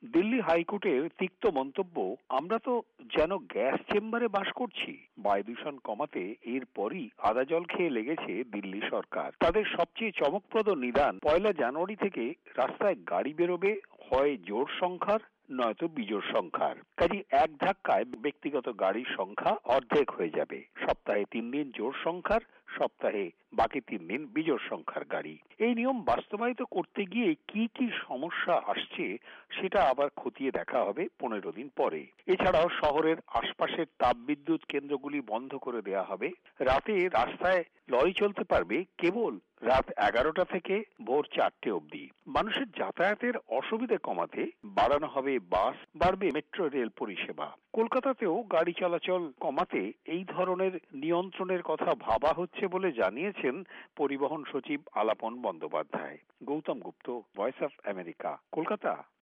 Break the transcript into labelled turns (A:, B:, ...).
A: দিল্লি হাইকোর্টের তিক্ত মন্তব্য, আমরা তো যেন গ্যাস চেম্বারে বাস করছি। বায়ু দূষণ কমাতে এরপরই আদা জল খেয়ে লেগেছে দিল্লি সরকার। তাদের সবচেয়ে চমকপ্রদ নিদান, 1 জানুয়ারি থেকে রাস্তায় গাড়ি বেরোবে হয় জোড় সংখ্যার নয়তো বিজোড় সংখ্যার। কাজে এক ধাক্কায় ব্যক্তিগত গাড়ির সংখ্যা অর্ধেক হয়ে যাবে। সপ্তাহে 3 দিন জোড় সংখ্যার, সপ্তাহে বাকি 3 দিন বিজোড় সংখ্যার গাড়ি। এই নিয়ম বাস্তবায়িত করতে গিয়ে কি কি সমস্যা আসছে সেটা আবার খতিয়ে দেখা হবে 15 দিন পরে। এছাড়াও শহরের আশপাশের তাপবিদ্যুৎ কেন্দ্রগুলি বন্ধ করে দেওয়া হবে। রাতে রাস্তায় লরি চলতে পারবে কেবল রাত 11টা থেকে ভোর 4টে অবধি। মানুষের যাতায়াতের অসুবিধে কমাতে বাড়ানো হবে বাস, বাড়বে মেট্রো রেল পরিষেবা। কলকাতাতেও গাড়ি চলাচল কমাতে এই ধরনের নিয়ন্ত্রণের কথা ভাবা হচ্ছে বলে জানিয়েছেন পরিবহন সচিব Alapan Bandyopadhyay. Goutam Gupta, voice of America, Kolkata.